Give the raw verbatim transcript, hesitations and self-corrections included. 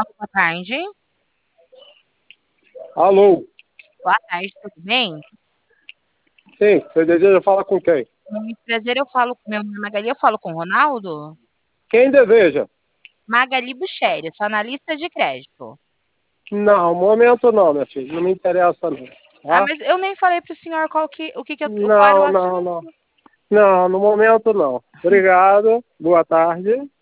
Boa tarde. Alô? Boa tarde, tudo bem? Sim, você deseja falar com quem? Muito prazer, eu falo com meu nome é Magali, eu falo com o Ronaldo. Quem deseja? Magali Bucheri, sou analista de crédito. Não, momento não, minha filha. Não me interessa não. Ah, Tá? mas eu nem falei para o senhor qual que, o que, que eu, qual era o Não, não, não. assunto. Não, no momento não. Obrigado. Boa tarde.